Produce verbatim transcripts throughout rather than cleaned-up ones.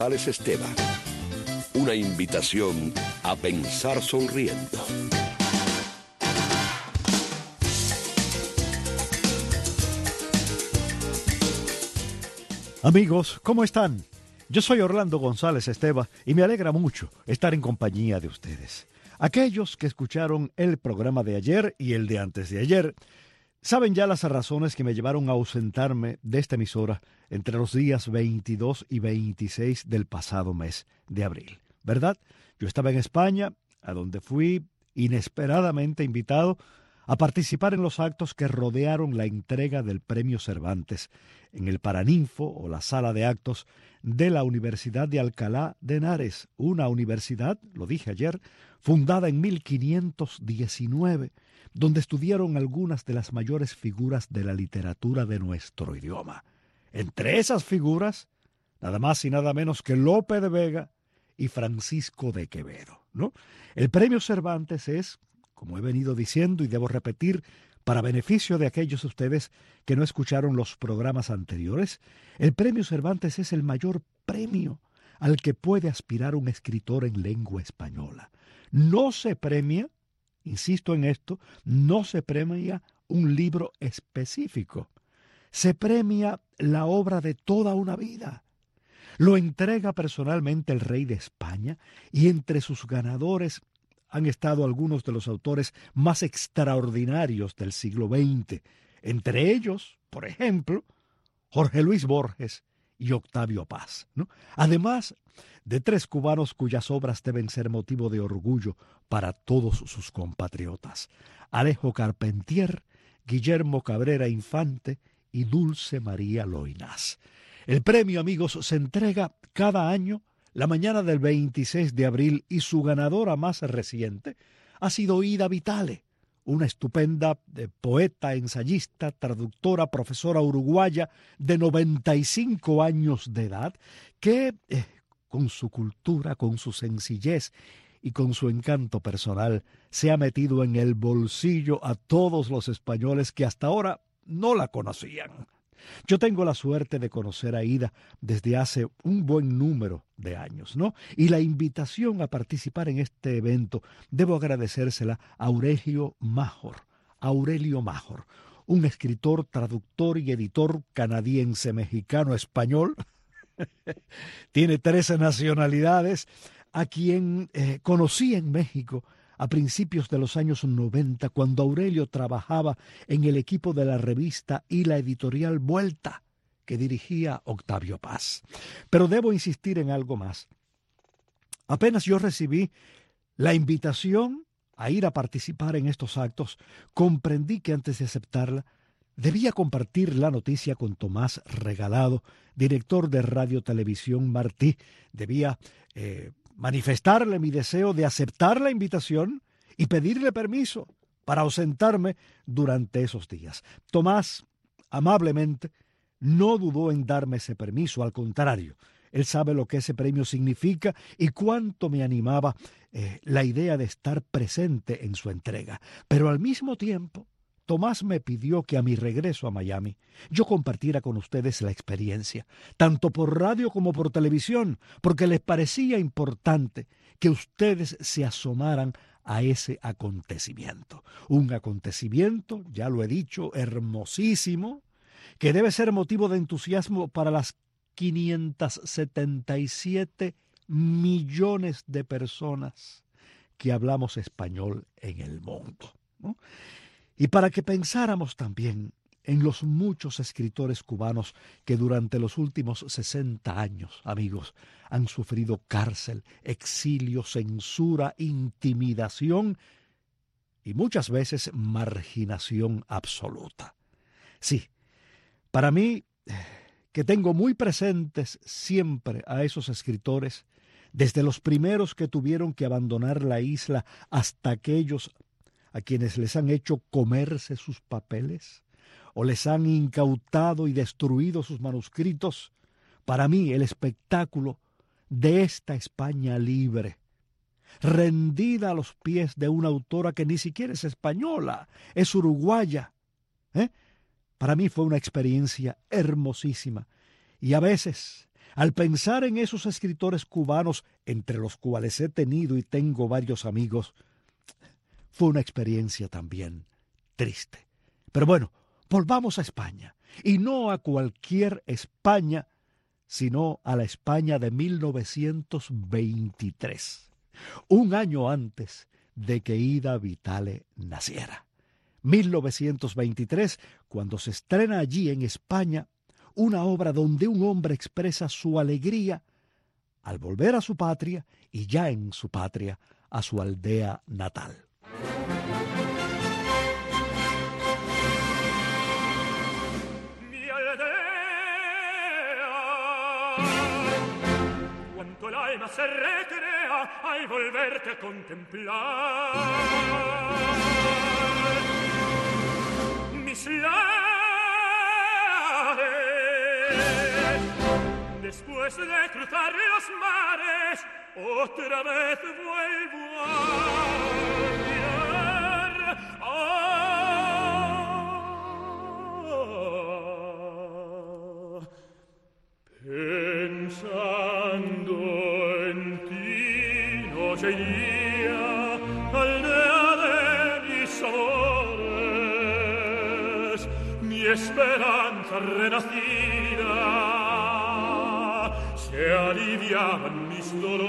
González Esteban. Una invitación a pensar sonriendo. Amigos, ¿cómo están? Yo soy Orlando González Esteban y me alegra mucho estar en compañía de ustedes. Aquellos que escucharon el programa de ayer y el de antes de ayer saben ya las razones que me llevaron a ausentarme de esta emisora entre los días veintidós y veintiséis del pasado mes de abril, ¿verdad? Yo estaba en España, a donde fui inesperadamente invitado a participar en los actos que rodearon la entrega del Premio Cervantes en el Paraninfo o la sala de actos de la Universidad de Alcalá de Henares, una universidad, lo dije ayer, fundada en mil quinientos diecinueve, donde estudiaron algunas de las mayores figuras de la literatura de nuestro idioma. Entre esas figuras, nada más y nada menos que Lope de Vega y Francisco de Quevedo, ¿no? El Premio Cervantes es, como he venido diciendo y debo repetir, para beneficio de aquellos de ustedes que no escucharon los programas anteriores, el Premio Cervantes es el mayor premio al que puede aspirar un escritor en lengua española. No se premia, insisto en esto, no se premia un libro específico. Se premia la obra de toda una vida. Lo entrega personalmente el rey de España y entre sus ganadores han estado algunos de los autores más extraordinarios del siglo veinte. Entre ellos, por ejemplo, Jorge Luis Borges y Octavio Paz, ¿no? Además de tres cubanos cuyas obras deben ser motivo de orgullo para todos sus compatriotas: Alejo Carpentier, Guillermo Cabrera Infante y Dulce María Loinás. El premio, amigos, se entrega cada año la mañana del veintiséis de abril y su ganadora más reciente ha sido Ida Vitale, una estupenda eh, poeta, ensayista, traductora, profesora uruguaya de noventa y cinco años de edad, que eh, con su cultura, con su sencillez y con su encanto personal se ha metido en el bolsillo a todos los españoles que hasta ahora no la conocían. Yo tengo la suerte de conocer a Ida desde hace un buen número de años, ¿no? Y la invitación a participar en este evento debo agradecérsela a Aurelio Major, Aurelio Major, un escritor, traductor y editor canadiense, mexicano, español. Tiene trece nacionalidades, a quien eh, conocí en México a principios de los años noventa, cuando Aurelio trabajaba en el equipo de la revista y la editorial Vuelta, que dirigía Octavio Paz. Pero debo insistir en algo más. Apenas yo recibí la invitación a ir a participar en estos actos, comprendí que antes de aceptarla, debía compartir la noticia con Tomás Regalado, director de Radio Televisión Martí. Debía eh, manifestarle mi deseo de aceptar la invitación y pedirle permiso para ausentarme durante esos días. Tomás, amablemente, no dudó en darme ese permiso, al contrario. Él sabe lo que ese premio significa y cuánto me animaba eh, la idea de estar presente en su entrega. Pero al mismo tiempo, Tomás me pidió que a mi regreso a Miami yo compartiera con ustedes la experiencia, tanto por radio como por televisión, porque les parecía importante que ustedes se asomaran a ese acontecimiento. Un acontecimiento, ya lo he dicho, hermosísimo, que debe ser motivo de entusiasmo para las quinientos setenta y siete millones de personas que hablamos español en el mundo, ¿no? Y para que pensáramos también en los muchos escritores cubanos que durante los últimos sesenta años, amigos, han sufrido cárcel, exilio, censura, intimidación y muchas veces marginación absoluta. Sí, para mí, que tengo muy presentes siempre a esos escritores, desde los primeros que tuvieron que abandonar la isla hasta aquellos a quienes les han hecho comerse sus papeles o les han incautado y destruido sus manuscritos, para mí el espectáculo de esta España libre, rendida a los pies de una autora que ni siquiera es española, es uruguaya, ¿eh? Para mí fue una experiencia hermosísima y a veces Al pensar en esos escritores cubanos, entre los cuales he tenido y tengo varios amigos, fue una experiencia también triste. Pero bueno, volvamos a España, y no a cualquier España, sino a la España de mil novecientos veintitrés, un año antes de que Ida Vitale naciera. mil novecientos veintitrés, cuando se estrena allí en España una obra donde un hombre expresa su alegría al volver a su patria y ya en su patria, a su aldea natal. Mi aldea, cuanto el alma se recrea al volverte a contemplar. Mis lares, después de cruzar los mares, otra vez vuelvo a mirar. Ah, pensando en ti, noche y día, aldea de mis amores, mi esperanza renacida, se aliviaban mis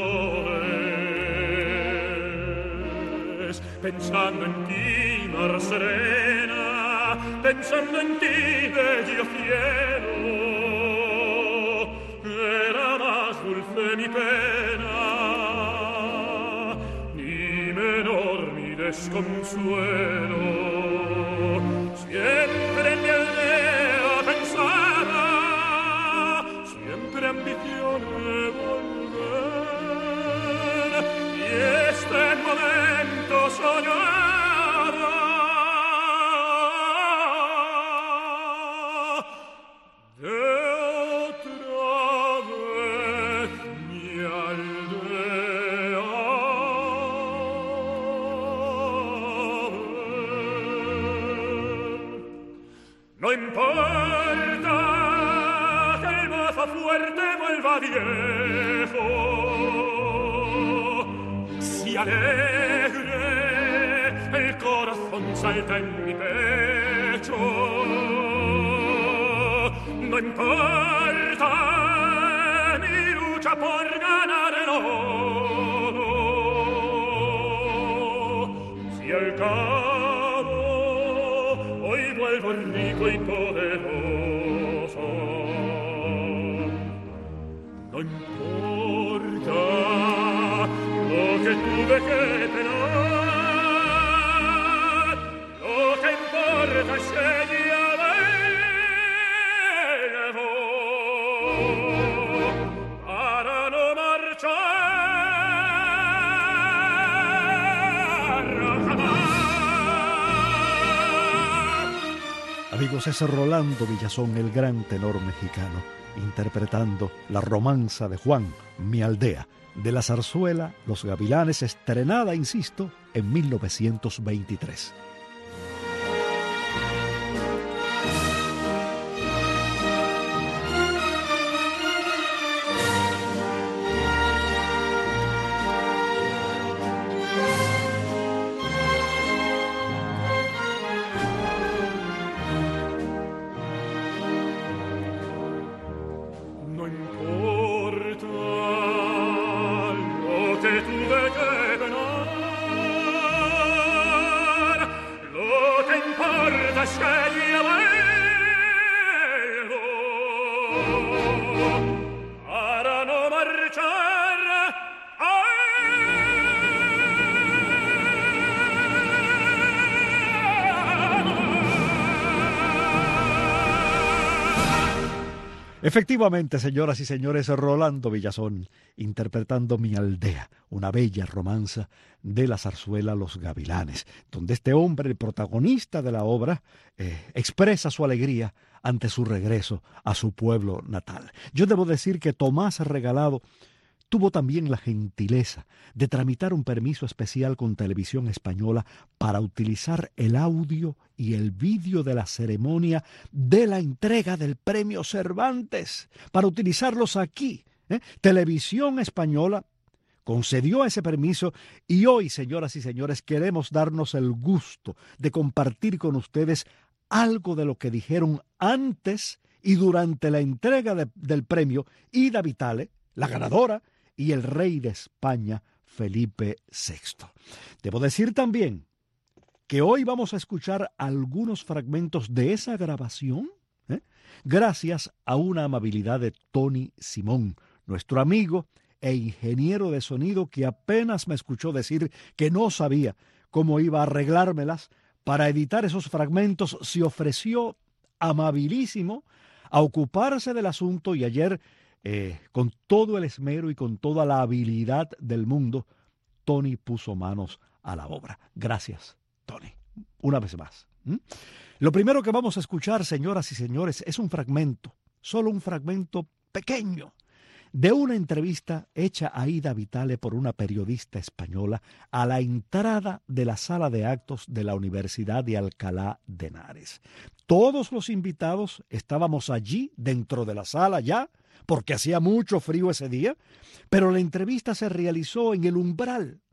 dolores. Pensando en ti, mar serena, pensando en ti, bello cielo, era más dulce mi pena, ni menor mi desconsuelo. Siempre en mi aldea pensaba, siempre ambición de volver, y este momento soñaba de otra vez mi aldea. No importa que el mozo fuerte vuelva viejo, si alegre el corazón salta en mi pecho. No importa mi lucha por ganar el oro, si al cabo hoy vuelvo rico y poderoso. No importa lo que tuve que penar, lo que importa es que ya vengo para no marchar jamás. Amigos, es Rolando Villazón, el gran tenor mexicano, interpretando la romanza de Juan, Mi aldea, de la zarzuela Los Gavilanes, estrenada, insisto, en mil novecientos veintitrés. No importa lo que tuve que penar, lo que importa es que ya vengo para no marchar. Efectivamente, señoras y señores, Rolando Villazón interpretando Mi aldea, una bella romanza de la zarzuela Los Gavilanes, donde este hombre, el protagonista de la obra, eh, expresa su alegría ante su regreso a su pueblo natal. Yo debo decir que Tomás Regalado tuvo también la gentileza de tramitar un permiso especial con Televisión Española para utilizar el audio y el vídeo de la ceremonia de la entrega del Premio Cervantes, para utilizarlos aquí. ¿eh? Televisión Española concedió ese permiso y hoy, señoras y señores, queremos darnos el gusto de compartir con ustedes algo de lo que dijeron antes y durante la entrega de, del premio Ida Vitale, la ganadora, y el rey de España, Felipe sexto. Debo decir también que hoy vamos a escuchar algunos fragmentos de esa grabación, ¿eh? gracias a una amabilidad de Tony Simón, nuestro amigo e ingeniero de sonido, que apenas me escuchó decir que no sabía cómo iba a arreglármelas para editar esos fragmentos, se ofreció amabilísimo a ocuparse del asunto y ayer, eh, con todo el esmero y con toda la habilidad del mundo, Tony puso manos a la obra. Gracias, Tony, una vez más. ¿Mm? Lo primero que vamos a escuchar, señoras y señores, es un fragmento, solo un fragmento pequeño, de una entrevista hecha a Ida Vitale por una periodista española a la entrada de la sala de actos de la Universidad de Alcalá de Henares. Todos los invitados estábamos allí dentro de la sala ya, porque hacía mucho frío ese día, pero la entrevista se realizó en el umbral.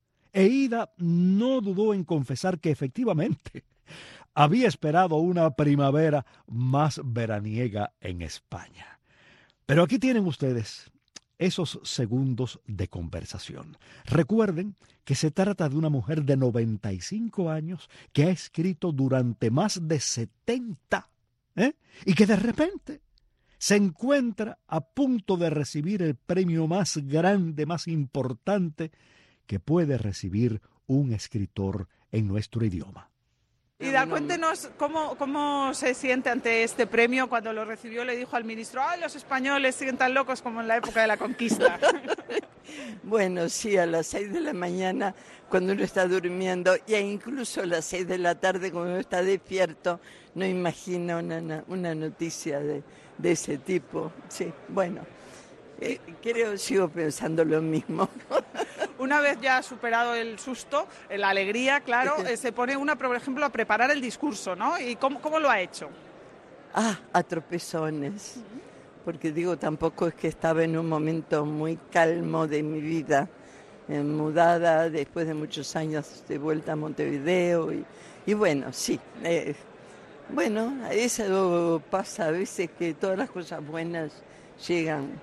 E Ida no dudó en confesar que efectivamente había esperado una primavera más veraniega en España. Pero aquí tienen ustedes esos segundos de conversación. Recuerden que se trata de una mujer de noventa y cinco años que ha escrito durante más de setenta, ¿eh? y que de repente se encuentra a punto de recibir el premio más grande, más importante que puede recibir un escritor en nuestro idioma. Ida, cuéntenos cómo, cómo se siente ante este premio. Cuando lo recibió le dijo al ministro, ¡ay, los españoles siguen tan locos como en la época de la conquista! Bueno, sí, a las seis de la mañana cuando uno está durmiendo, e incluso a las seis de la tarde cuando uno está despierto, no imagina una, una noticia de, de ese tipo. Sí, bueno, eh, creo, sigo pensando lo mismo. Una vez ya superado el susto, la alegría, claro, eh, se pone una, por ejemplo, a preparar el discurso, ¿no? ¿Y cómo, cómo lo ha hecho? Ah, a tropezones, porque digo, tampoco es que estaba en un momento muy calmo de mi vida, eh, mudada después de muchos años de vuelta a Montevideo, y, y bueno, sí, eh, bueno, eso pasa a veces, que todas las cosas buenas llegan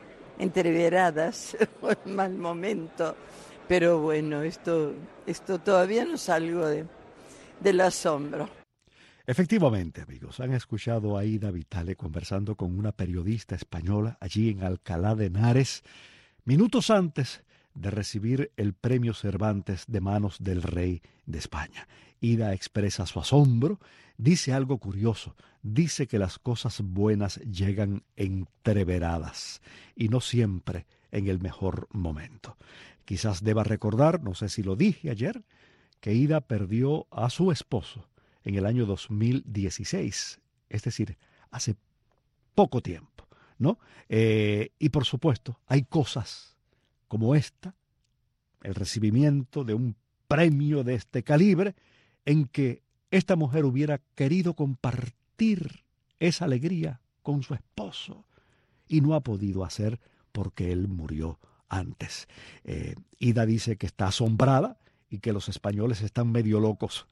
entreveradas o en mal momento, pero bueno, esto, esto todavía no salgo de, del asombro. Efectivamente, amigos, han escuchado a Ida Vitale conversando con una periodista española allí en Alcalá de Henares, minutos antes de recibir el premio Cervantes de manos del rey de España. Ida expresa su asombro, dice algo curioso, dice que las cosas buenas llegan entreveradas y no siempre en el mejor momento. Quizás deba recordar, no sé si lo dije ayer, que Ida perdió a su esposo en el año dos mil dieciséis, es decir, hace poco tiempo, ¿no? Eh, y por supuesto, hay cosas como esta, el recibimiento de un premio de este calibre, en que esta mujer hubiera querido compartir esa alegría con su esposo y no ha podido hacer porque él murió antes. Eh, Ida dice que está asombrada y que los españoles están medio locos.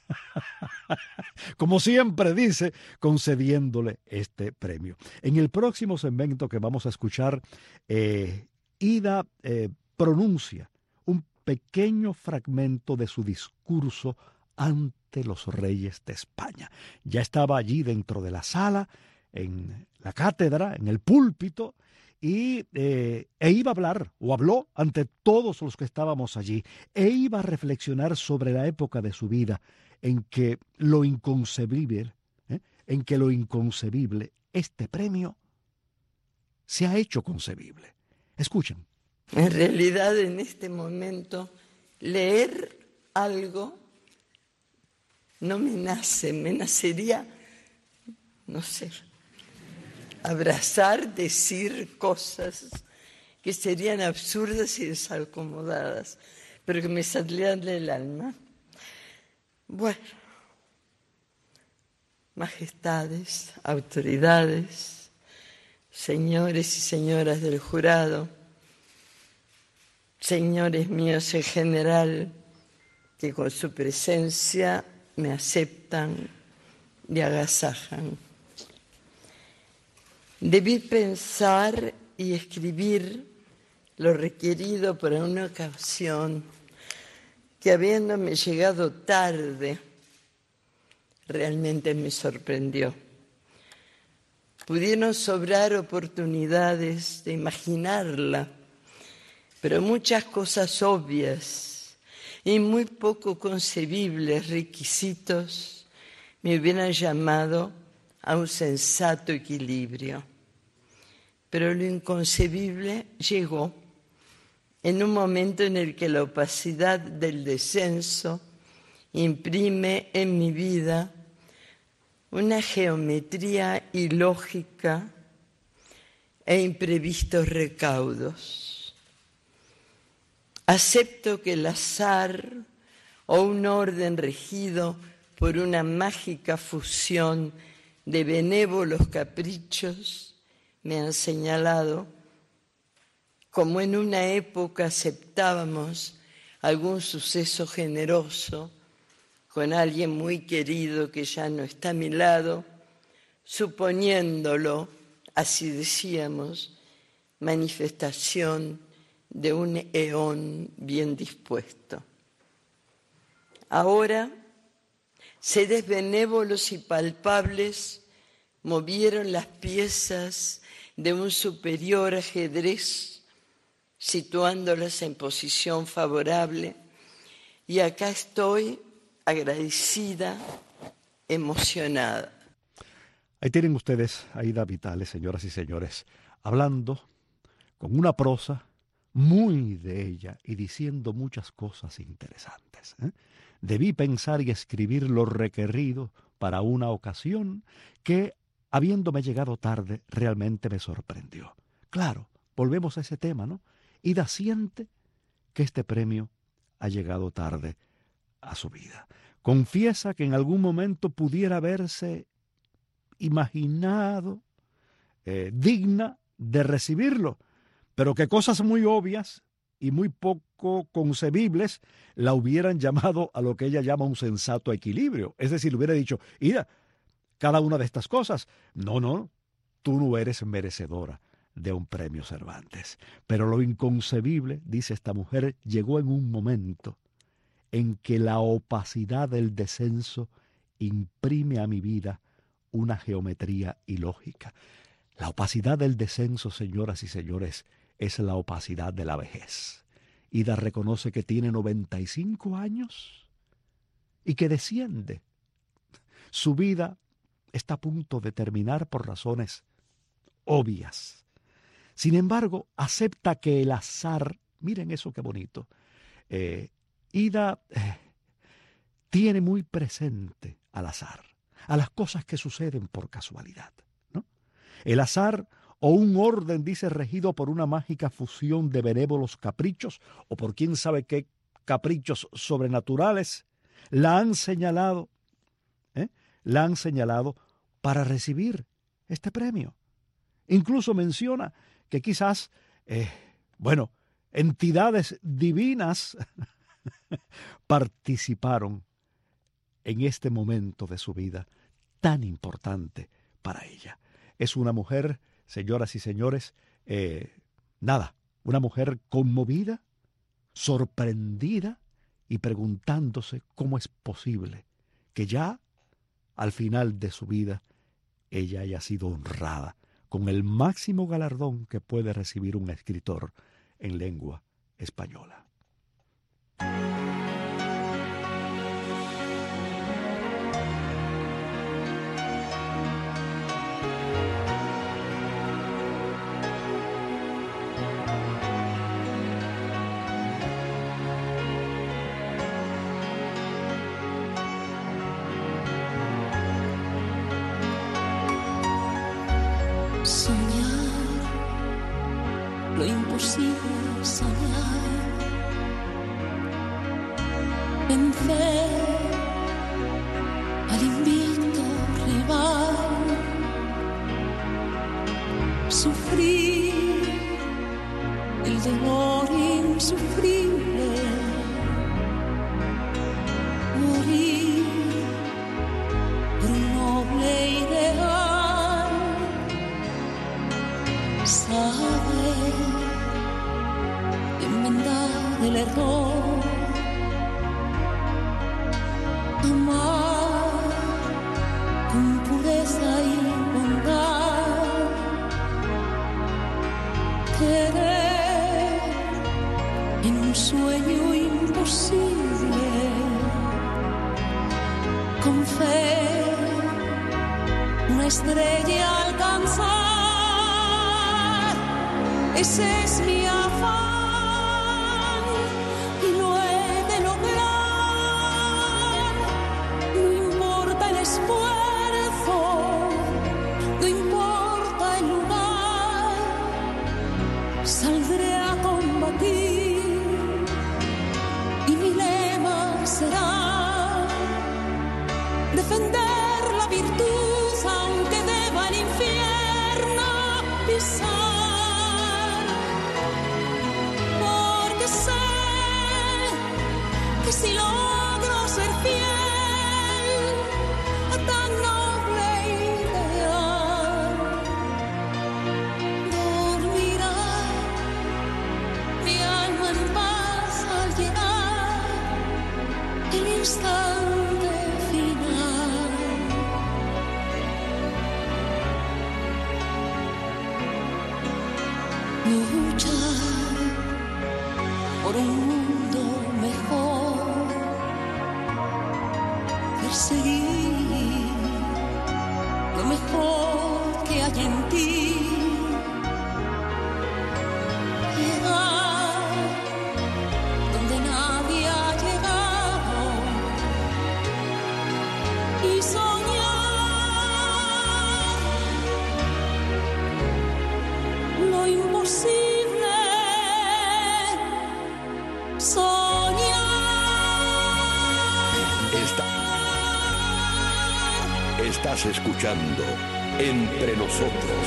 Como siempre dice, concediéndole este premio. En el próximo segmento que vamos a escuchar, eh, Ida eh, pronuncia un pequeño fragmento de su discurso ante los reyes de España. Ya estaba allí dentro de la sala, en la cátedra, en el púlpito, y eh, e iba a hablar, o habló ante todos los que estábamos allí, e iba a reflexionar sobre la época de su vida en que lo inconcebible, ¿eh? en que lo inconcebible, este premio, se ha hecho concebible. Escuchen. En realidad, en este momento, leer algo no me nace, me nacería, no sé, abrazar, decir cosas que serían absurdas y desacomodadas, pero que me salían del alma. Bueno, majestades, autoridades, señores y señoras del jurado, señores míos en general, que con su presencia me aceptan y agasajan. Debí pensar y escribir lo requerido para una ocasión que, habiéndome llegado tarde, realmente me sorprendió. Pudieron sobrar oportunidades de imaginarla, pero muchas cosas obvias y muy poco concebibles requisitos me hubieran llamado a un sensato equilibrio. Pero lo inconcebible llegó en un momento en el que la opacidad del descenso imprime en mi vida una geometría ilógica e imprevistos recaudos. Acepto que el azar o un orden regido por una mágica fusión de benévolos caprichos me han señalado, como en una época aceptábamos algún suceso generoso con alguien muy querido que ya no está a mi lado, suponiéndolo, así decíamos, manifestación de un eón bien dispuesto. Ahora, seres benévolos y palpables movieron las piezas de un superior ajedrez, situándolas en posición favorable, y acá estoy agradecida, emocionada. Ahí tienen ustedes a Aida Vitales, señoras y señores, hablando con una prosa muy de ella y diciendo muchas cosas interesantes. ¿eh? Debí pensar y escribir lo requerido para una ocasión que, habiéndome llegado tarde, realmente me sorprendió. Claro, volvemos a ese tema, ¿no? Ida siente que este premio ha llegado tarde a su vida. Confiesa que en algún momento pudiera haberse imaginado eh, digna de recibirlo, pero que cosas muy obvias y muy poco concebibles la hubieran llamado a lo que ella llama un sensato equilibrio. Es decir, le hubiera dicho, Ida, cada una de estas cosas, no, no, tú no eres merecedora de un premio Cervantes. Pero lo inconcebible, dice esta mujer, llegó en un momento en que la opacidad del descenso imprime a mi vida una geometría ilógica. La opacidad del descenso, señoras y señores, es la opacidad de la vejez. Ida reconoce que tiene noventa y cinco años y que desciende. Su vida está a punto de terminar por razones obvias. Sin embargo, acepta que el azar, miren eso qué bonito, eh, Ida eh, tiene muy presente al azar, a las cosas que suceden por casualidad, ¿no? El azar o un orden, dice, regido por una mágica fusión de benévolos caprichos o por quién sabe qué caprichos sobrenaturales, la han señalado, ¿eh? la han señalado para recibir este premio. Incluso menciona que quizás, eh, bueno, entidades divinas participaron en este momento de su vida tan importante para ella. Es una mujer, señoras y señores, eh, nada, una mujer conmovida, sorprendida y preguntándose cómo es posible que ya al final de su vida ella haya sido honrada con el máximo galardón que puede recibir un escritor en lengua española. Soñar lo imposible fe al invicto rival. Sufrir el dolor insufrible, morir por un noble ideal, saber enmendar el error, amar con pureza y bondad, querer en un sueño imposible, con fe una estrella alcanzar. Ese es mi afán y lo he de lograr. No importa el esfuerzo, no importa el lugar, saldré a combatir y mi lema será defender la virtud aunque deba el infierno pisar. Porque sé que si logro ser fiel a tan noble ideal, dormirá mi alma en paz al llegar el instante final. Luchar por un mundo mejor, perseguir lo mejor que hay en ti, llegar donde nadie ha llegado y soñar lo imposible, soñar. Está- estás escuchando Entre Nosotros.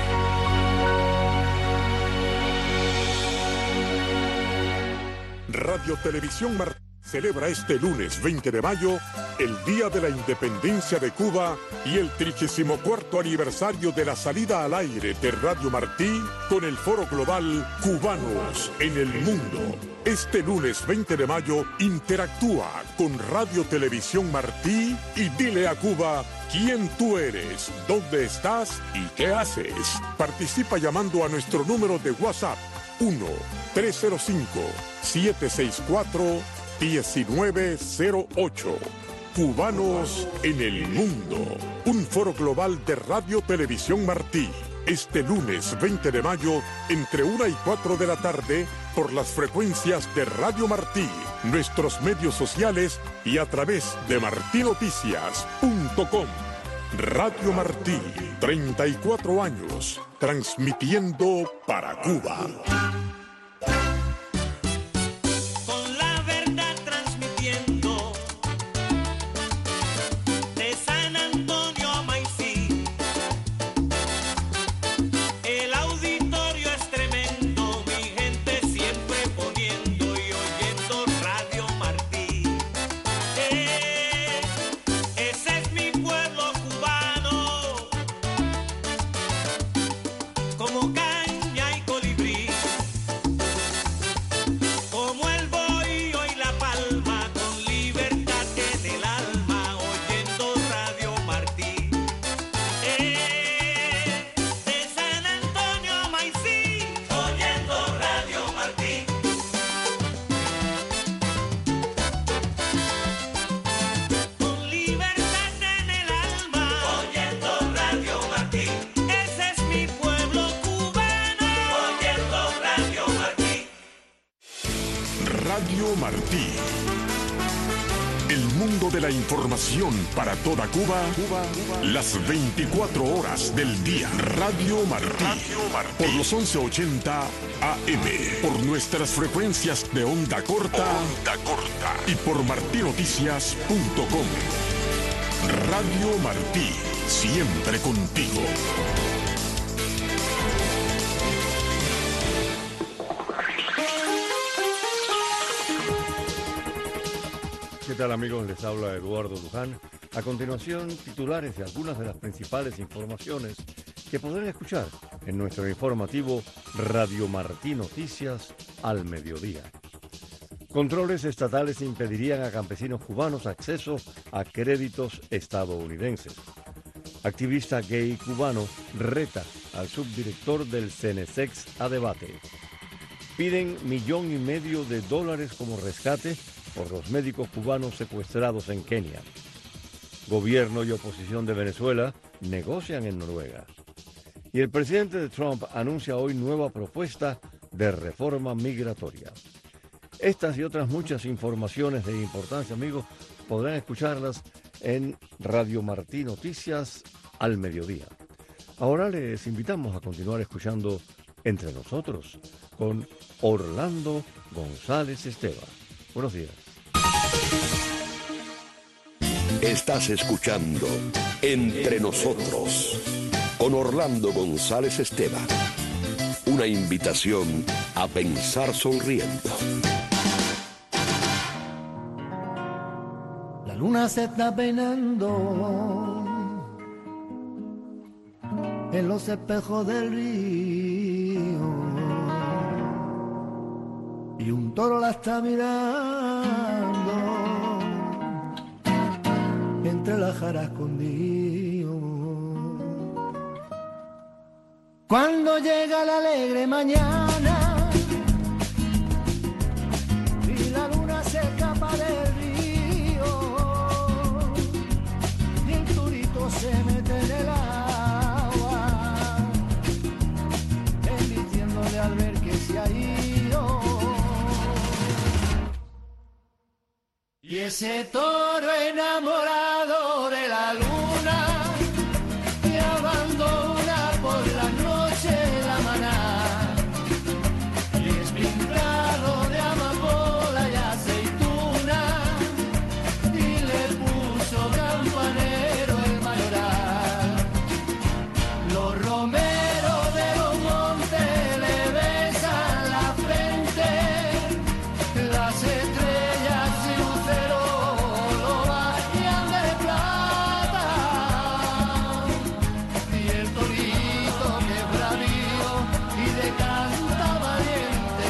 Radio Televisión Martí celebra este lunes veinte de mayo el Día de la Independencia de Cuba y el trigésimo cuarto aniversario de la salida al aire de Radio Martí con el foro global Cubanos en el Mundo. Este lunes veinte de mayo interactúa con Radio Televisión Martí y dile a Cuba quién tú eres, dónde estás y qué haces. Participa llamando a nuestro número de WhatsApp uno tres cero cinco siete seis cuatro uno nueve cero ocho. Cubanos en el Mundo, un foro global de Radio Televisión Martí. Este lunes veinte de mayo, entre una y cuatro de la tarde, por las frecuencias de Radio Martí, nuestros medios sociales y a través de martí noticias punto com. Radio Martí, treinta y cuatro años, transmitiendo para Cuba. Como caña y colibrí. Radio Martí. El mundo de la información para toda Cuba, Cuba, Cuba. Las veinticuatro horas del día. Radio Martí. Radio Martí. Por los once ochenta A M. Por nuestras frecuencias de onda corta. Onda corta. Y por martí noticias punto com. Radio Martí. Siempre contigo. ¿Qué tal, amigos? Les habla Eduardo Luján. A continuación, titulares de algunas de las principales informaciones que podrán escuchar en nuestro informativo Radio Martí Noticias al mediodía. Controles estatales impedirían a campesinos cubanos acceso a créditos estadounidenses. Activista gay cubano reta al subdirector del Cenesex a debate. Piden millón y medio de dólares como rescate por los médicos cubanos secuestrados en Kenia. Gobierno y oposición de Venezuela negocian en Noruega. Y el presidente de Trump anuncia hoy nueva propuesta de reforma migratoria. Estas y otras muchas informaciones de importancia, amigos, podrán escucharlas en Radio Martí Noticias al mediodía. Ahora les invitamos a continuar escuchando Entre Nosotros con Orlando González Esteva. Buenos días. Estás escuchando Entre Nosotros con Orlando González Esteva. Una invitación a pensar sonriendo. La luna se está peinando en los espejos del río y un toro la está mirando entre las jaras escondido. Cuando llega la alegre mañana y la luna se escapa del río y el turito se mete en el agua, emitiéndole al ver que se ha ido. Y ese toro enamorado de la luna y abandona por la noche la maná, y es pintado de amapola y aceituna y le puso campanero el mayoral. Los romeros de los montes le besan la frente, las estrellas y luceros lo bañan de plata, y el torito que es bravío y de canta valiente,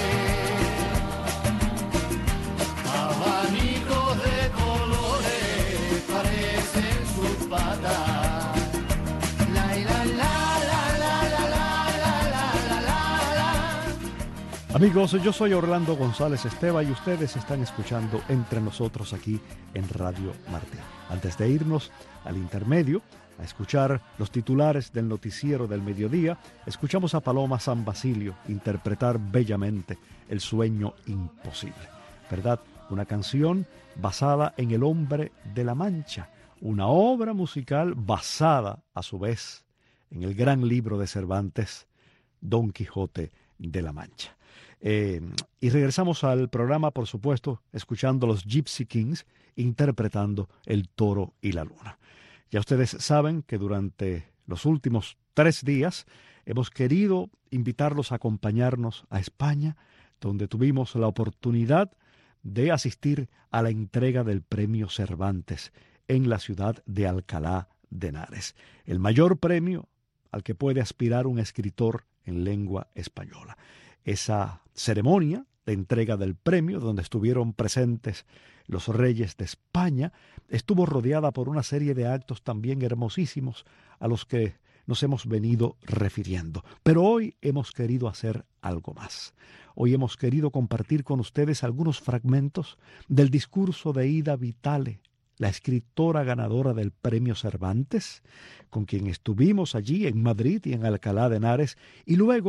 abanicos de colores parecen sus patas. La la la la la la la la la la la. Amigos, yo soy Orlando González Esteva y ustedes están escuchando Entre Nosotros aquí en Radio Martí. Antes de irnos al intermedio, a escuchar los titulares del noticiero del mediodía, escuchamos a Paloma San Basilio interpretar bellamente El sueño imposible, ¿verdad? Una canción basada en El hombre de la Mancha, una obra musical basada, a su vez, en el gran libro de Cervantes, Don Quijote de la Mancha. Eh, y regresamos al programa, por supuesto, escuchando los Gypsy Kings interpretando El toro y la luna. Ya ustedes saben que durante los últimos tres días hemos querido invitarlos a acompañarnos a España, donde tuvimos la oportunidad de asistir a la entrega del premio Cervantes en la ciudad de Alcalá de Henares, el mayor premio al que puede aspirar un escritor en lengua española. Esa ceremonia de entrega del premio, donde estuvieron presentes los reyes de España, estuvo rodeada por una serie de actos también hermosísimos a los que nos hemos venido refiriendo. Pero hoy hemos querido hacer algo más. Hoy hemos querido compartir con ustedes algunos fragmentos del discurso de Ida Vitale, la escritora ganadora del premio Cervantes, con quien estuvimos allí en Madrid y en Alcalá de Henares, y luego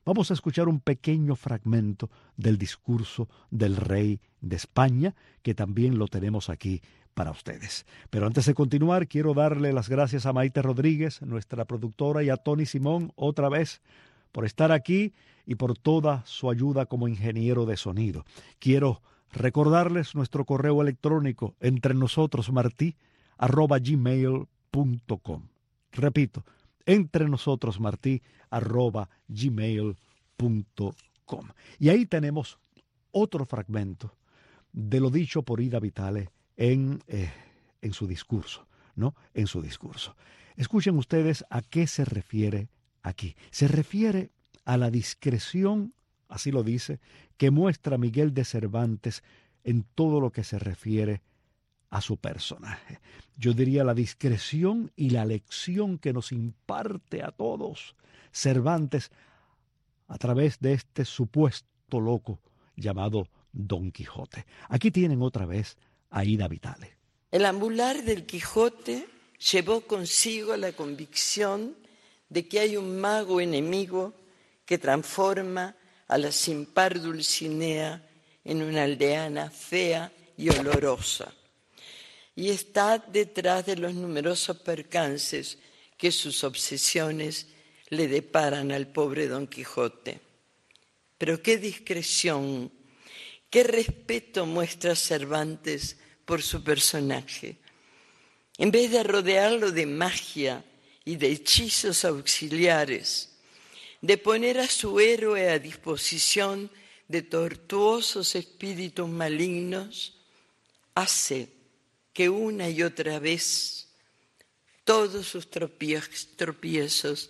vamos a escuchar un pequeño fragmento del discurso del rey de España, que también lo tenemos aquí para ustedes. Pero antes de continuar, quiero darle las gracias a Maite Rodríguez, nuestra productora, y a Tony Simón otra vez por estar aquí y por toda su ayuda como ingeniero de sonido. Quiero recordarles nuestro correo electrónico entre nosotros martí arroba gmail punto com. Repito, entre nosotros martí arroba gmail punto com. Y ahí tenemos otro fragmento de lo dicho por Ida Vitale en, eh, en su discurso, ¿no? En su discurso. Escuchen ustedes a qué se refiere aquí. Se refiere a la discreción, así lo dice, que muestra Miguel de Cervantes en todo lo que se refiere a su personaje. Yo diría la discreción y la lección que nos imparte a todos Cervantes a través de este supuesto loco llamado Don Quijote. Aquí tienen otra vez a Ida Vitale. El ambular del Quijote llevó consigo la convicción de que hay un mago enemigo que transforma a la sin par Dulcinea en una aldeana fea y olorosa, y está detrás de los numerosos percances que sus obsesiones le deparan al pobre Don Quijote. Pero qué discreción, qué respeto muestra Cervantes por su personaje. En vez de rodearlo de magia y de hechizos auxiliares, de poner a su héroe a disposición de tortuosos espíritus malignos, hace que una y otra vez todos sus tropiezos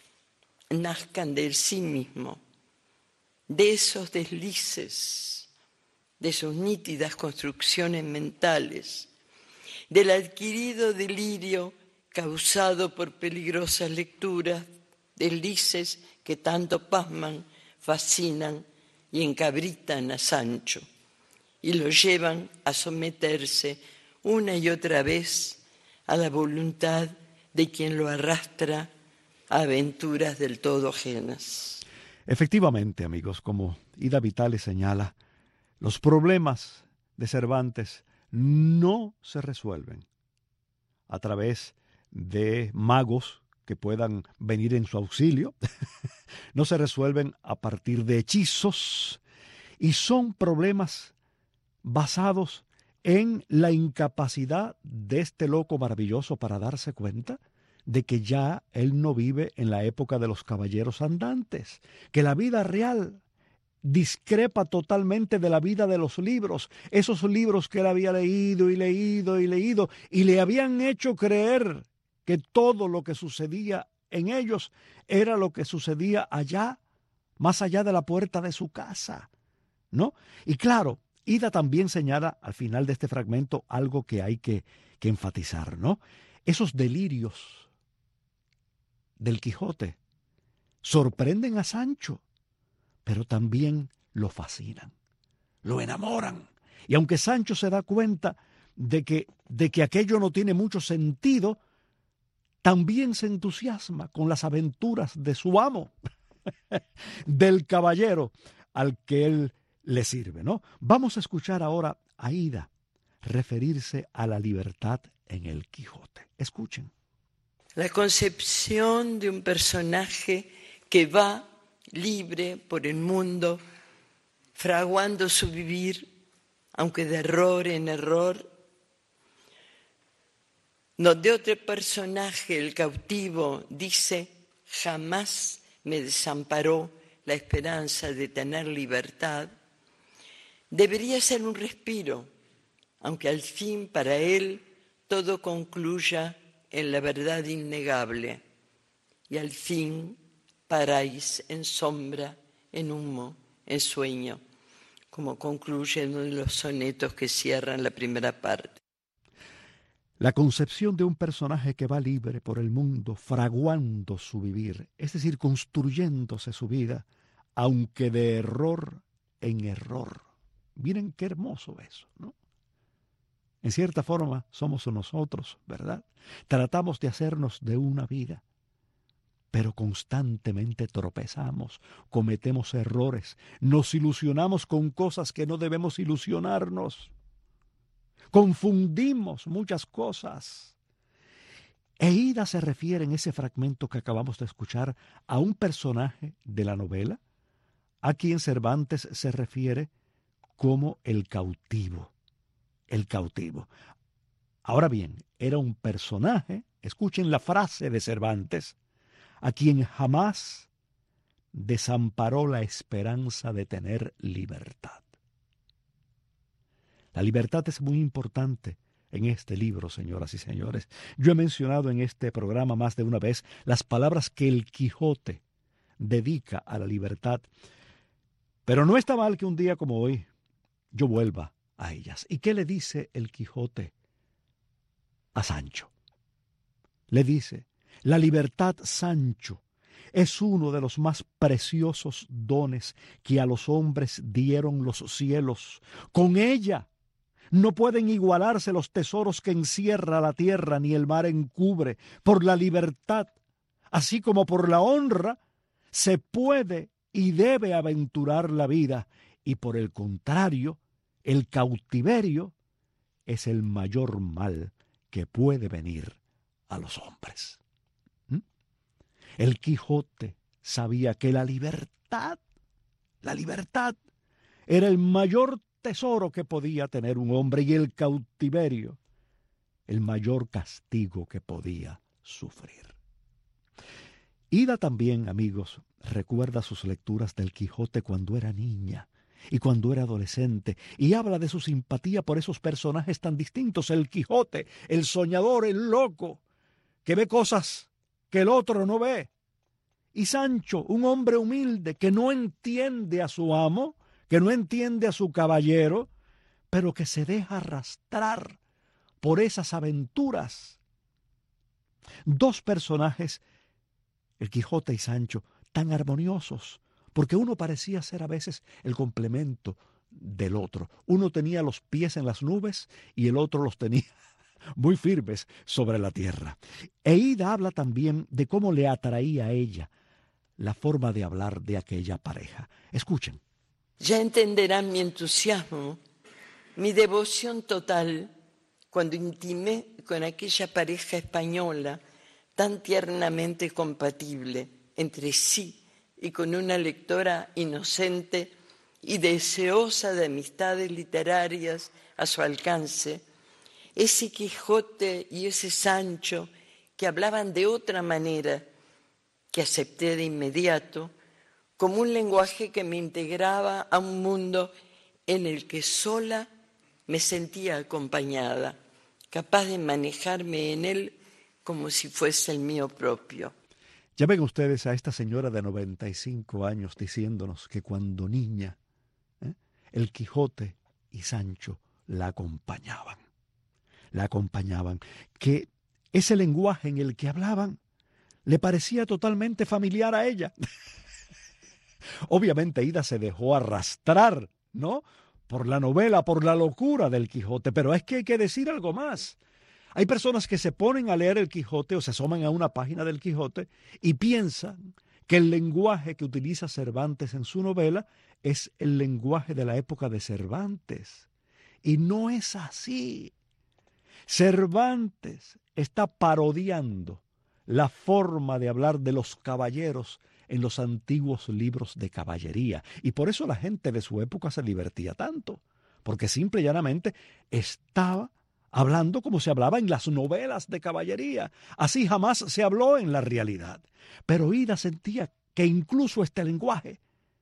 nazcan de sí mismo, de esos deslices, de sus nítidas construcciones mentales, del adquirido delirio causado por peligrosas lecturas, deslices que tanto pasman, fascinan y encabritan a Sancho y lo llevan a someterse una y otra vez a la voluntad de quien lo arrastra a aventuras del todo ajenas. Efectivamente, amigos, como Ida Vitale señala, los problemas de Cervantes no se resuelven a través de magos que puedan venir en su auxilio, no se resuelven a partir de hechizos, y son problemas basados en la incapacidad de este loco maravilloso para darse cuenta de que ya él no vive en la época de los caballeros andantes, que la vida real discrepa totalmente de la vida de los libros, esos libros que él había leído y leído y leído y le habían hecho creer que todo lo que sucedía en ellos era lo que sucedía allá, más allá de la puerta de su casa, ¿no? Y claro, Ida también señala al final de este fragmento algo que hay que, que enfatizar, ¿no? Esos delirios del Quijote sorprenden a Sancho, pero también lo fascinan, lo enamoran. Y aunque Sancho se da cuenta de que, de que aquello no tiene mucho sentido, también se entusiasma con las aventuras de su amo, del caballero al que él le sirve, ¿no? Vamos a escuchar ahora a Ida referirse a la libertad en el Quijote. Escuchen. La concepción de un personaje que va libre por el mundo, fraguando su vivir, aunque de error en error, donde otro personaje, el cautivo, dice: jamás me desamparó la esperanza de tener libertad, debería ser un respiro, aunque al fin para él todo concluya en la verdad innegable, y al fin paráis en sombra, en humo, en sueño, como concluye uno de los sonetos que cierran la primera parte. La concepción de un personaje que va libre por el mundo, fraguando su vivir, es decir, construyéndose su vida, aunque de error en error. Miren qué hermoso eso, ¿no? En cierta forma somos nosotros, ¿verdad? Tratamos de hacernos de una vida pero constantemente tropezamos, cometemos errores, nos ilusionamos con cosas que no debemos ilusionarnos, confundimos muchas cosas. Eida se refiere en ese fragmento que acabamos de escuchar a un personaje de la novela, a quien Cervantes se refiere como el cautivo, el cautivo. Ahora bien, era un personaje, escuchen la frase de Cervantes, a quien jamás desamparó la esperanza de tener libertad. La libertad es muy importante en este libro, señoras y señores. Yo he mencionado en este programa más de una vez las palabras que el Quijote dedica a la libertad, pero no está mal que un día como hoy yo vuelva a ellas. ¿Y qué le dice el Quijote a Sancho? Le dice: la libertad, Sancho, es uno de los más preciosos dones que a los hombres dieron los cielos. Con ella no pueden igualarse los tesoros que encierra la tierra ni el mar encubre. Por la libertad, así como por la honra, se puede y debe aventurar la vida, y por el contrario, el cautiverio es el mayor mal que puede venir a los hombres. ¿Mm? El Quijote sabía que la libertad, la libertad era el mayor tesoro que podía tener un hombre, y el cautiverio el mayor castigo que podía sufrir. Ida también, amigos, recuerda sus lecturas del Quijote cuando era niña y cuando era adolescente, y habla de su simpatía por esos personajes tan distintos: el Quijote, el soñador, el loco, que ve cosas que el otro no ve, y Sancho, un hombre humilde que no entiende a su amo, que no entiende a su caballero, pero que se deja arrastrar por esas aventuras. Dos personajes, el Quijote y Sancho, tan armoniosos, porque uno parecía ser a veces el complemento del otro. Uno tenía los pies en las nubes y el otro los tenía muy firmes sobre la tierra. E Ida habla también de cómo le atraía a ella la forma de hablar de aquella pareja. Escuchen. Ya entenderán mi entusiasmo, mi devoción total, cuando intimé con aquella pareja española tan tiernamente compatible entre sí y con una lectora inocente y deseosa de amistades literarias a su alcance, ese Quijote y ese Sancho que hablaban de otra manera, que acepté de inmediato como un lenguaje que me integraba a un mundo en el que sola me sentía acompañada, capaz de manejarme en él como si fuese el mío propio. Ya ven ustedes a esta señora de noventa y cinco años diciéndonos que cuando niña, ¿eh? el Quijote y Sancho la acompañaban. La acompañaban, que ese lenguaje en el que hablaban le parecía totalmente familiar a ella. Obviamente Ida se dejó arrastrar, ¿no?, por la novela, por la locura del Quijote, pero es que hay que decir algo más. Hay personas que se ponen a leer el Quijote o se asoman a una página del Quijote y piensan que el lenguaje que utiliza Cervantes en su novela es el lenguaje de la época de Cervantes. Y no es así. Cervantes está parodiando la forma de hablar de los caballeros en los antiguos libros de caballería. Y por eso la gente de su época se divertía tanto, porque simple y llanamente estaba hablando como se hablaba en las novelas de caballería. Así jamás se habló en la realidad. Pero Ida sentía que incluso este lenguaje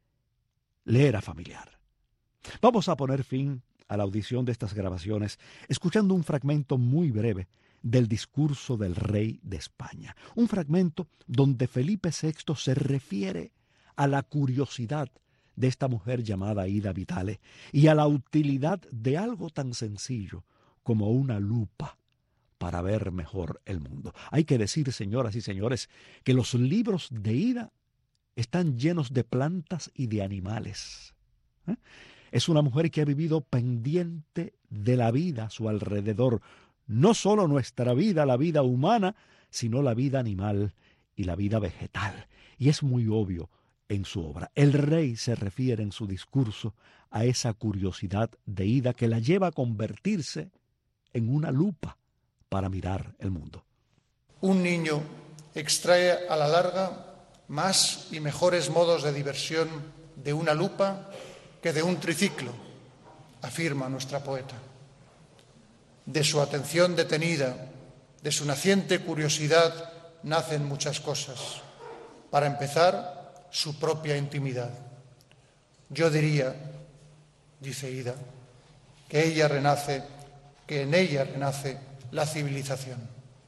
le era familiar. Vamos a poner fin a la audición de estas grabaciones escuchando un fragmento muy breve del discurso del rey de España. Un fragmento donde Felipe sexto se refiere a la curiosidad de esta mujer llamada Ida Vitale y a la utilidad de algo tan sencillo como una lupa para ver mejor el mundo. Hay que decir, señoras y señores, que los libros de Ida están llenos de plantas y de animales. ¿Eh? Es una mujer que ha vivido pendiente de la vida a su alrededor, no solo nuestra vida, la vida humana, sino la vida animal y la vida vegetal. Y es muy obvio en su obra. El rey se refiere en su discurso a esa curiosidad de Ida que la lleva a convertirse en una lupa para mirar el mundo. Un niño extrae a la larga más y mejores modos de diversión de una lupa que de un triciclo, afirma nuestra poeta. De su atención detenida, de su naciente curiosidad, nacen muchas cosas. Para empezar, su propia intimidad. Yo diría, dice Ida, que ella renace, que en ella renace la civilización.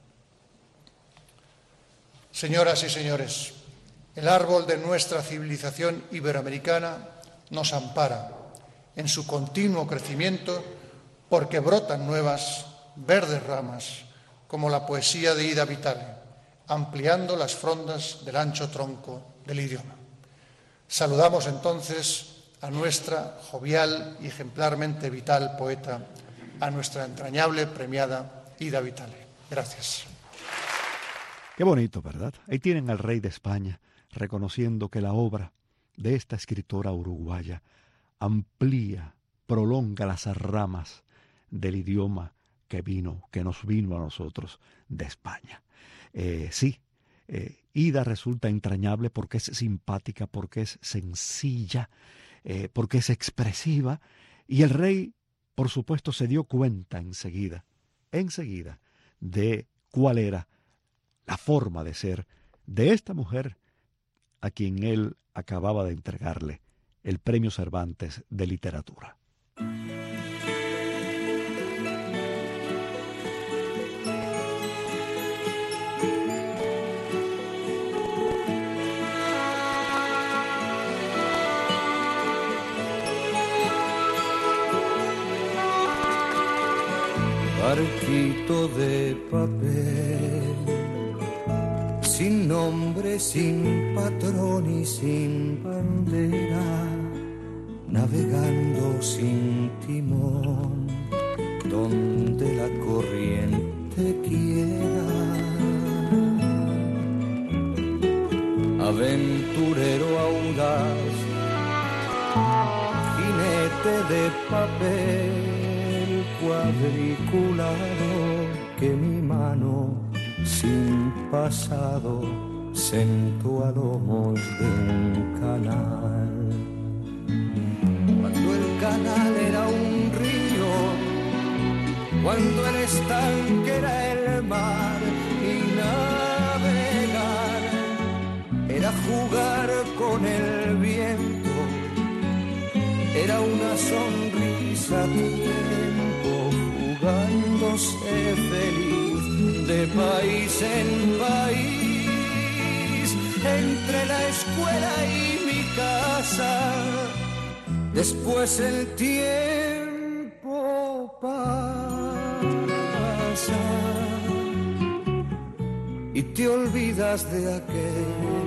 Señoras y señores, el árbol de nuestra civilización iberoamericana nos ampara en su continuo crecimiento porque brotan nuevas, verdes ramas, como la poesía de Ida Vitale, ampliando las frondas del ancho tronco del idioma. Saludamos entonces a nuestra jovial y ejemplarmente vital poeta, a nuestra entrañable premiada Ida Vitale. Gracias. Qué bonito, ¿verdad? Ahí tienen al rey de España reconociendo que la obra de esta escritora uruguaya amplía, prolonga las ramas del idioma que vino, que nos vino a nosotros de España. Eh, sí, eh, Ida resulta entrañable porque es simpática, porque es sencilla, eh, porque es expresiva, y el rey, por supuesto, se dio cuenta enseguida, enseguida, de cuál era la forma de ser de esta mujer a quien él acababa de entregarle el Premio Cervantes de Literatura. Barquito de papel, sin nombre, sin patrón y sin bandera, navegando sin timón, donde la corriente quiera. Aventurero audaz, jinete de papel, cuadriculado, que mi mano sin pasado sentó a lomos de un canal. Cuando el canal era un río, cuando el estanque era el mar, y navegar era jugar con el viento, era una sonrisa a tiempo, jugándose feliz de país en país, entre la escuela y mi casa. Después el tiempo pasa y te olvidas de aquel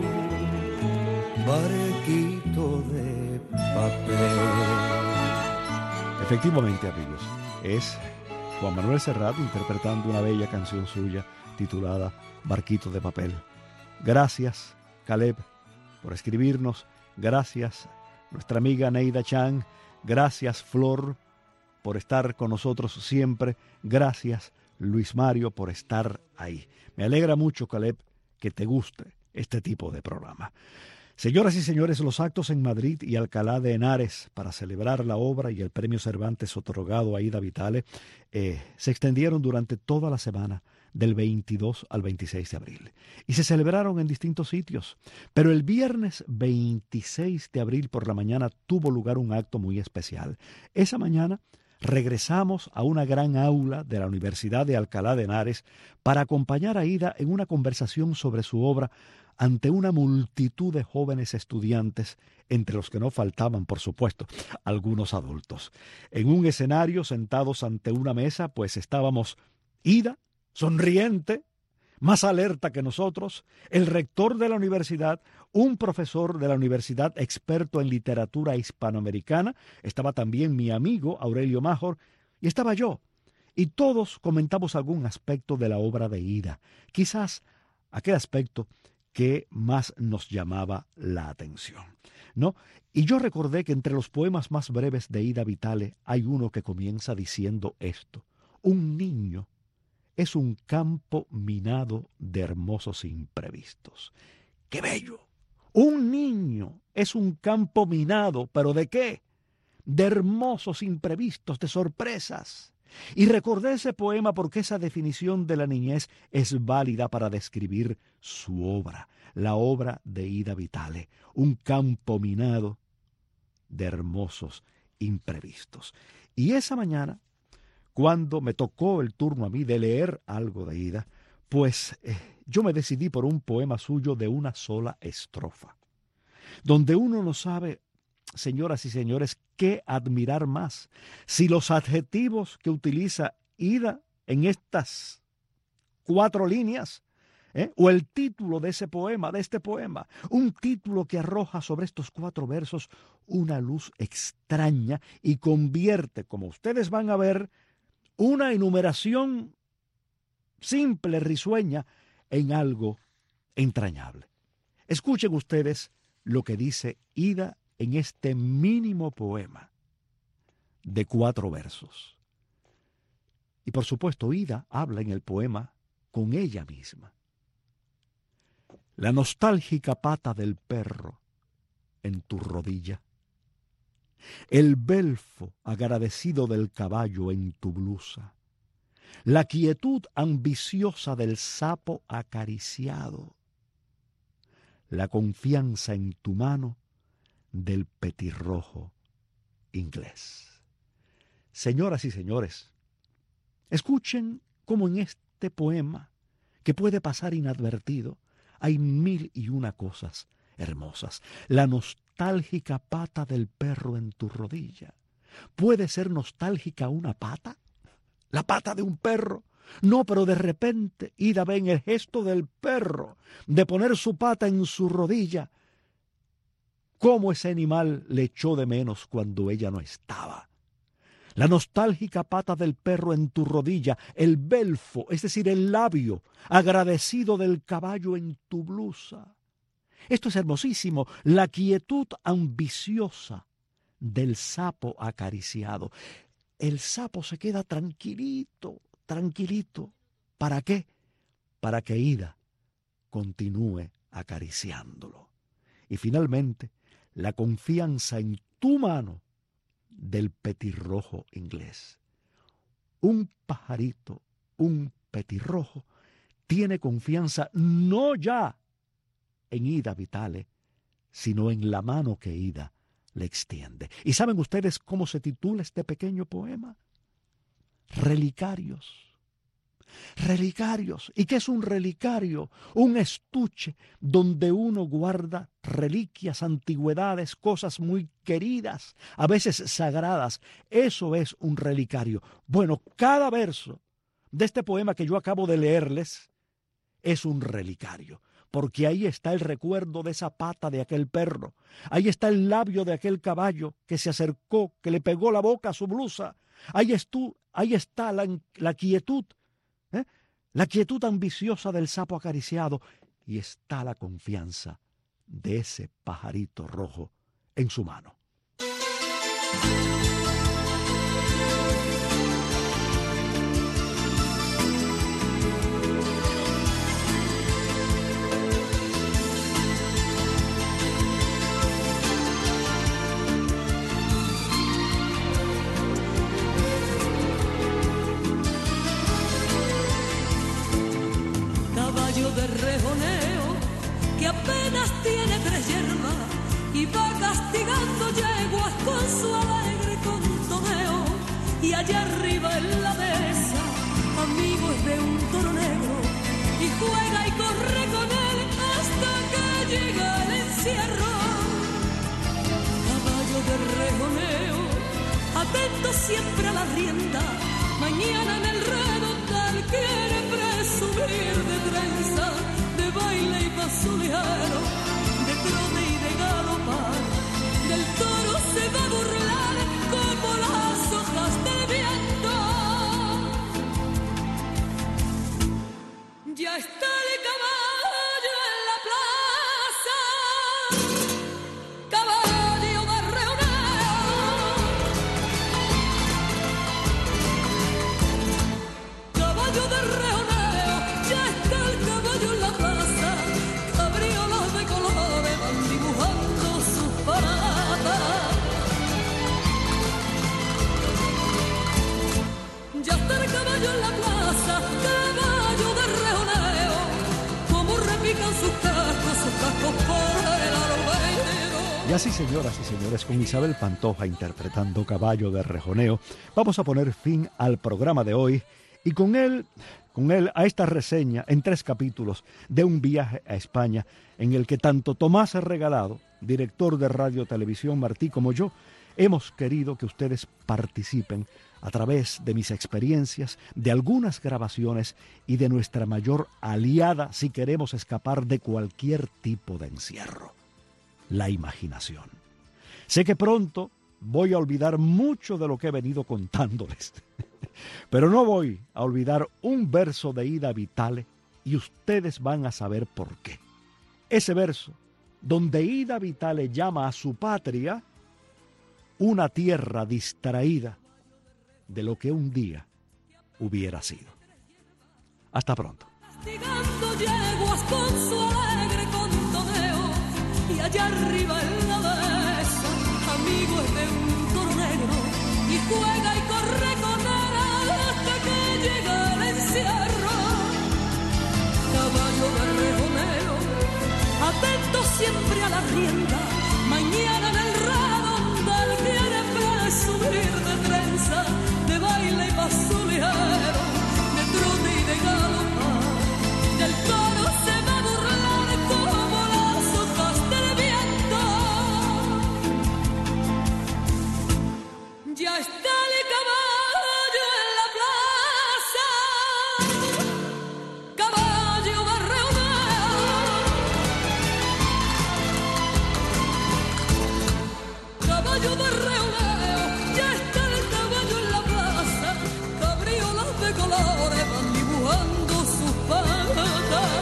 barquito de papel. Efectivamente, amigos, es Juan Manuel Serrat interpretando una bella canción suya titulada Barquito de Papel. Gracias, Caleb, por escribirnos. Gracias, nuestra amiga Neida Chan. Gracias, Flor, por estar con nosotros siempre. Gracias, Luis Mario, por estar ahí. Me alegra mucho, Caleb, que te guste este tipo de programa. Señoras y señores, los actos en Madrid y Alcalá de Henares para celebrar la obra y el Premio Cervantes otorgado a Ida Vitale eh, se extendieron durante toda la semana del veintidós al veintiséis de abril y se celebraron en distintos sitios. Pero el viernes veintiséis de abril por la mañana tuvo lugar un acto muy especial. Esa mañana regresamos a una gran aula de la Universidad de Alcalá de Henares para acompañar a Ida en una conversación sobre su obra ante una multitud de jóvenes estudiantes, entre los que no faltaban, por supuesto, algunos adultos. En un escenario, sentados ante una mesa, pues estábamos Ida, sonriente, más alerta que nosotros, el rector de la universidad, un profesor de la universidad experto en literatura hispanoamericana, estaba también mi amigo Aurelio Major, y estaba yo. Y todos comentamos algún aspecto de la obra de Ida, quizás aquel aspecto que más nos llamaba la atención, ¿no? Y yo recordé que entre los poemas más breves de Ida Vitale hay uno que comienza diciendo esto: un niño es un campo minado de hermosos imprevistos. ¡Qué bello! Un niño es un campo minado, ¿pero de qué? De hermosos imprevistos, de sorpresas. Y recordé ese poema porque esa definición de la niñez es válida para describir su obra, la obra de Ida Vitale, un campo minado de hermosos imprevistos. Y esa mañana, cuando me tocó el turno a mí de leer algo de Ida, pues eh, yo me decidí por un poema suyo de una sola estrofa, donde uno no sabe, señoras y señores, qué admirar más. Si los adjetivos que utiliza Ida en estas cuatro líneas, ¿eh? o el título de ese poema, de este poema, un título que arroja sobre estos cuatro versos una luz extraña y convierte, como ustedes van a ver, una enumeración simple, risueña, en algo entrañable. Escuchen ustedes lo que dice Ida en este mínimo poema de cuatro versos. Y por supuesto, Ida habla en el poema con ella misma. La nostálgica pata del perro en tu rodilla, el belfo agradecido del caballo en tu blusa, la quietud ambiciosa del sapo acariciado, la confianza en tu mano del petirrojo inglés. Señoras y señores, escuchen cómo en este poema, que puede pasar inadvertido, hay mil y una cosas hermosas. La nostálgica pata del perro en tu rodilla. ¿Puede ser nostálgica una pata? ¿La pata de un perro? No, pero de repente Ida ve en el gesto del perro de poner su pata en su rodilla cómo ese animal le echó de menos cuando ella no estaba. La nostálgica pata del perro en tu rodilla, el belfo, es decir, el labio agradecido del caballo en tu blusa. Esto es hermosísimo. La quietud ambiciosa del sapo acariciado. El sapo se queda tranquilito, tranquilito. ¿Para qué? Para que Ida continúe acariciándolo. Y finalmente, la confianza en tu mano del petirrojo inglés. Un pajarito, un petirrojo, tiene confianza no ya en Ida Vitale, sino en la mano que Ida le extiende. ¿Y saben ustedes cómo se titula este pequeño poema? Relicarios. Relicarios. ¿Y qué es un relicario? Un estuche donde uno guarda reliquias, antigüedades, cosas muy queridas, a veces sagradas. Eso es un relicario. Bueno, cada verso de este poema que yo acabo de leerles es un relicario, porque ahí está el recuerdo de esa pata de aquel perro. Ahí está el labio de aquel caballo que se acercó, que le pegó la boca a su blusa. Ahí, estu, ahí está la, la quietud, ¿eh? la quietud ambiciosa del sapo acariciado. Y está la confianza de ese pajarito rojo en su mano. De rejoneo que apenas tiene tres hierbas y va castigando yeguas con su alegre contoneo. Y allá arriba en la mesa, amigos de un toro negro, y juega y corre con él hasta que llega el encierro. Caballo de rejoneo, atento siempre a la rienda, mañana en el redondal quiere presumir de trenza, de baile y paso ligero, de trote y de galopar. Del toro se va a burlar como las hojas del viento. Ya está el caballo en la plaza. así, señoras y señores, con Isabel Pantoja interpretando Caballo de Rejoneo, vamos a poner fin al programa de hoy y con él, con él a esta reseña en tres capítulos de un viaje a España en el que tanto Tomás Regalado, director de Radio Televisión Martí, como yo, hemos querido que ustedes participen a través de mis experiencias, de algunas grabaciones y de nuestra mayor aliada si queremos escapar de cualquier tipo de encierro: la imaginación. Sé que pronto voy a olvidar mucho de lo que he venido contándoles, pero no voy a olvidar un verso de Ida Vitale y ustedes van a saber por qué. Ese verso donde Ida Vitale llama a su patria una tierra distraída de lo que un día hubiera sido. Hasta pronto. Castigando yeguas con su alegre contoneo, y allá arriba en la mesa, amigo es de un toro negro, y juega y corre con él hasta que llega el encierro. Caballo de rejoneo, atento siempre a la rienda, mañana en el redondel quiere presumir de trenza, de baile y paso ligero, de trote y de galopar, del toro se va a burlar como las hojas del viento. Ya está el caballo en la plaza, caballo de rejoneo, caballo de rejoneo, ya está el caballo en la plaza, cabriolas de colores van dibujando sus patas.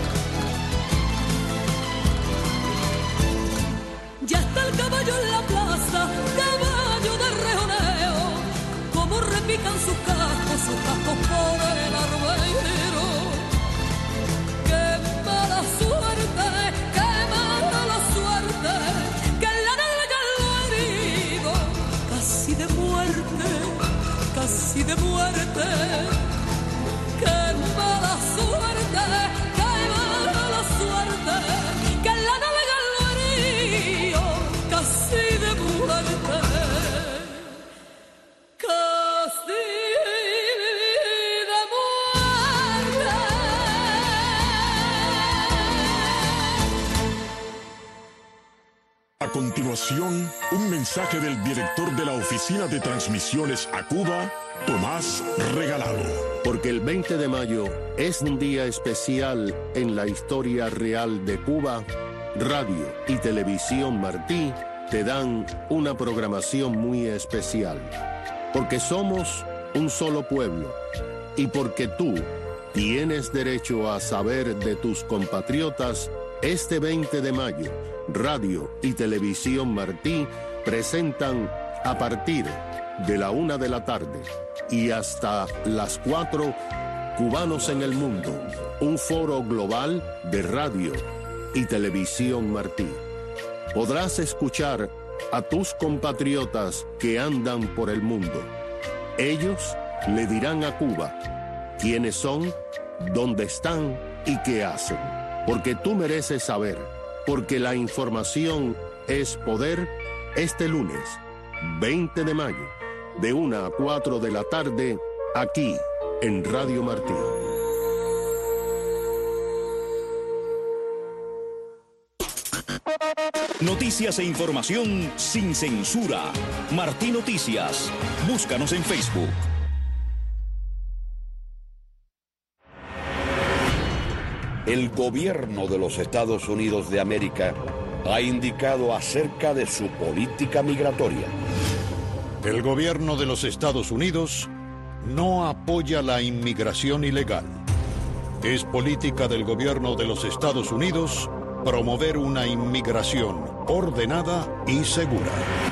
Ya está el caballo en la plaza, caballo de rejoneo, como repican sus cascos, sus cascos por el arbero. Qué mala suerte, qué mala suerte, que en la nalga lo he herido, casi de muerte, casi de muerte. Qué mala suerte, qué mala suerte, que en la nalga lo he herido, casi de muerte, casi de muerte. A continuación, un mensaje del director de la Oficina de Transmisiones a Cuba, Tomás Regalado. Porque el veinte de mayo es un día especial en la historia real de Cuba, Radio y Televisión Martí te dan una programación muy especial. Porque somos un solo pueblo y porque tú tienes derecho a saber de tus compatriotas, este veinte de mayo, Radio y Televisión Martí presentan a partir de la una de la tarde y hasta las cuatro, Cubanos en el Mundo, un foro global de Radio y Televisión Martí. Podrás escuchar a tus compatriotas que andan por el mundo. Ellos le dirán a Cuba quiénes son, dónde están y qué hacen. Porque tú mereces saber, porque la información es poder. Este lunes, veinte de mayo, de una a cuatro de la tarde, aquí en Radio Martí. Noticias e información sin censura. Martí Noticias. Búscanos en Facebook. El gobierno de los Estados Unidos de América ha indicado acerca de su política migratoria. El gobierno de los Estados Unidos no apoya la inmigración ilegal. Es política del gobierno de los Estados Unidos promover una inmigración ordenada y segura.